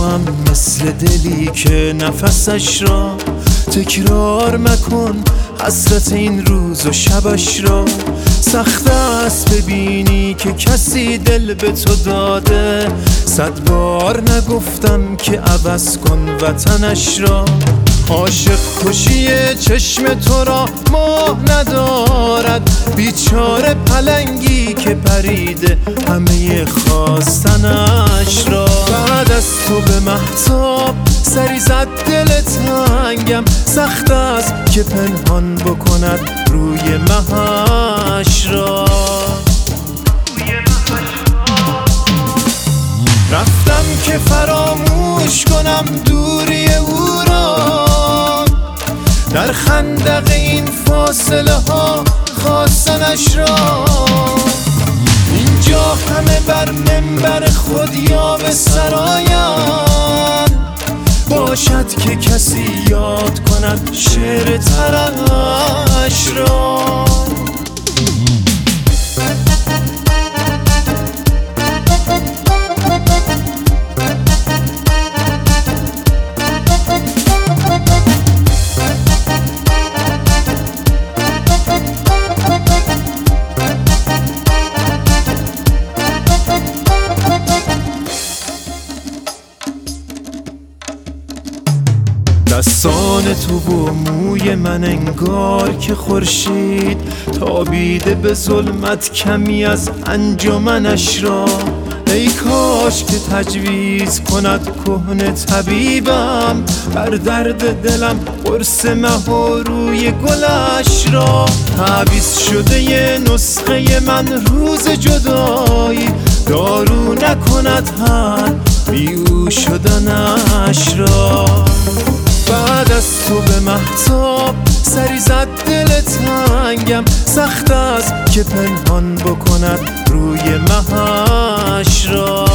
هم مثل دلی که نفسش را تکرار مکن، حسرت این روز و شبش را. سخت است ببینی که کسی دل به تو داده، 100 بار نگفتم که عوض کن وطنش را. عاشق کشی چشم تو را ماه ندارد، بیچاره پلنگی که پریده همه خواستنش را. بعد از تو به مهتاب سری زد دل تنگم، سخت است که پنهان بکند روی مهش را. رفتم که فراموش کنم دوری او را، در خندق این فاصله ها خواستنش را. اینجا همه بر منبر خود یا به سرایم، باشد که کسی یاد کند شعر ترش را. دستان تو و موی من انگار که خورشید تابیده به ظلمت کمی از انجمنش را. ای کاش که تجویز کند کهنه طبیبم، بر درد دلم قرص مه و روی گلش را. تعویض شده ی نسخه من روز جدایی، دارو نکند حل بی او شدنش را. بعد از تو به مهتاب سری زد دل تنگم، سخت است که پنهان بکند روی مهش را.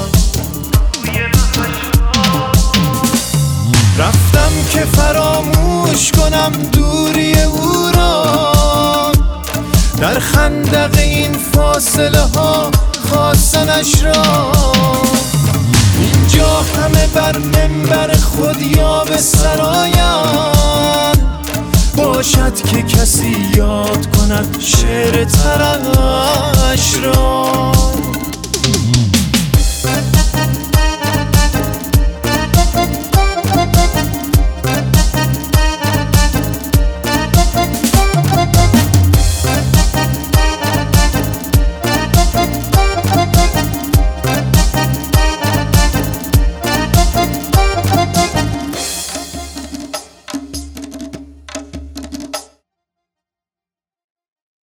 رفتم که فراموش کنم دوری او را، در خندق این فاصله ها خواستنش را. اینجا همه بر منبر خود یا به سرایم، باشد که کسی یاد کند شعر ترش